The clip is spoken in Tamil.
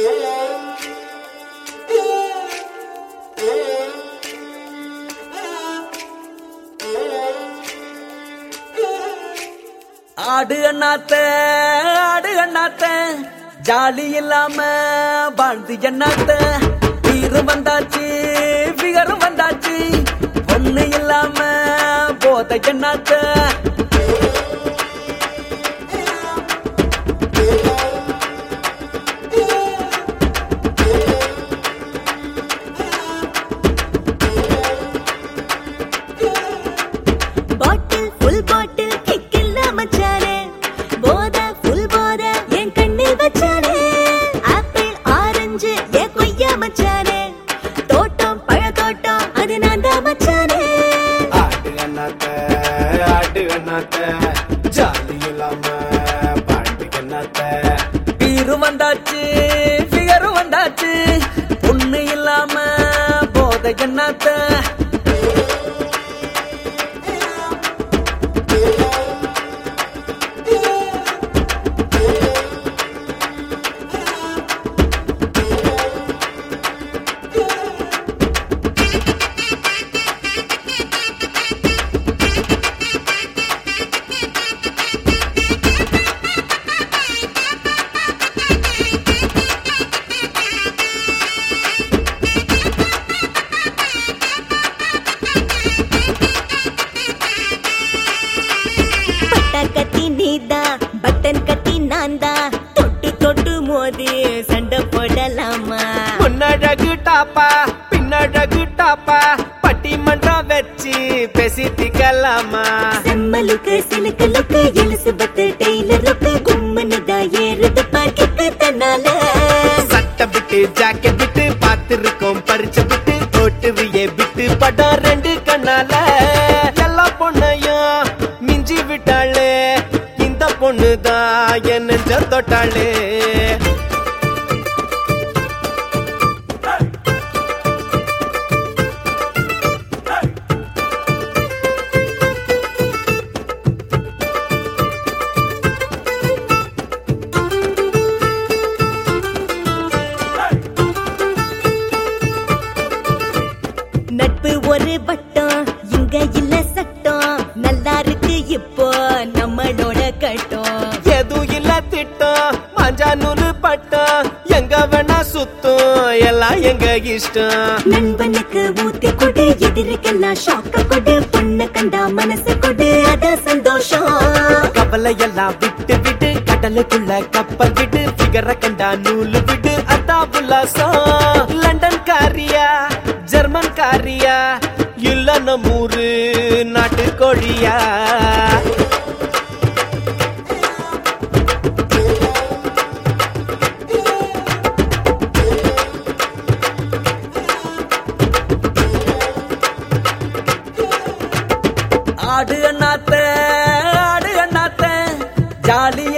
ஆடு அண்ணாத்த ஜாலி இல்லாம வாழ்ந்து எண்ணாத்த தீரும் வந்தாச்சு பிகரும் வந்தாச்சு பொண்ணு இல்லாம போத எண்ணாத்த ஜாலி இல்லாம பாட்டு கண்ணாத்த பீரும் வந்தாச்சு பிகரும் வந்தாச்சு பொண்ணு இல்லாம போத கண்ணாத்த பட்டன் கட்டி நான்தா தொட்டு தொட்டு மோதி சண்டை போடலாமா முன்னழகு டாப்பா பின்னழகு டாப்பா பட்டிமன்றம் வச்சு பேசிக்கலாமா செம்மலுக்கு சிலுக்கு எலிசபெத் டெய்லருக்கு கும்மனுதா ஏறுது பார்க்க தன்னால சட்டை விட்டு ஜாக்கெட் விட்டு பார்த்திருக்கோம் பறிச்ச விட்டு ஓட்டுவியே விட்டு படம் ரெண்டு கண்ணால எல்லா பொண்ணையும் மிஞ்சி விட்டாளே பொண்ணுதான் என் நெஞ்ச தொட்டாளே நட்பு ஒரு வட்டம் இங்க இல்ல சட்டம் நல்லா இருக்கு இப்போ நம்மளோட கட்டம் எதுவும் இல்ல திட்டம் மஞ்சா நூலு பட்டம் எங்க வேணா சுத்தம் எல்லாம் எங்க இஷ்டம் நண்பனுக்கு ஊத்தி கொடு எதிர்க்கெல்லாம் ஷாக்க கொடு பொண்ணு கண்டா மனசு கொடு அத சந்தோஷம் கவலை எல்லாம் விட்டு விட்டு கடலுக்குள்ள கப்பல் விட்டு பிகர கண்டா நூலு விட்டு அதான் உல்லாசம் லண்டன் காரியா ஜெர்மன் காரியா இல்ல நம்மூரு நாட்டு கோழியா ஆடு அண்ணாத்த ஜாலி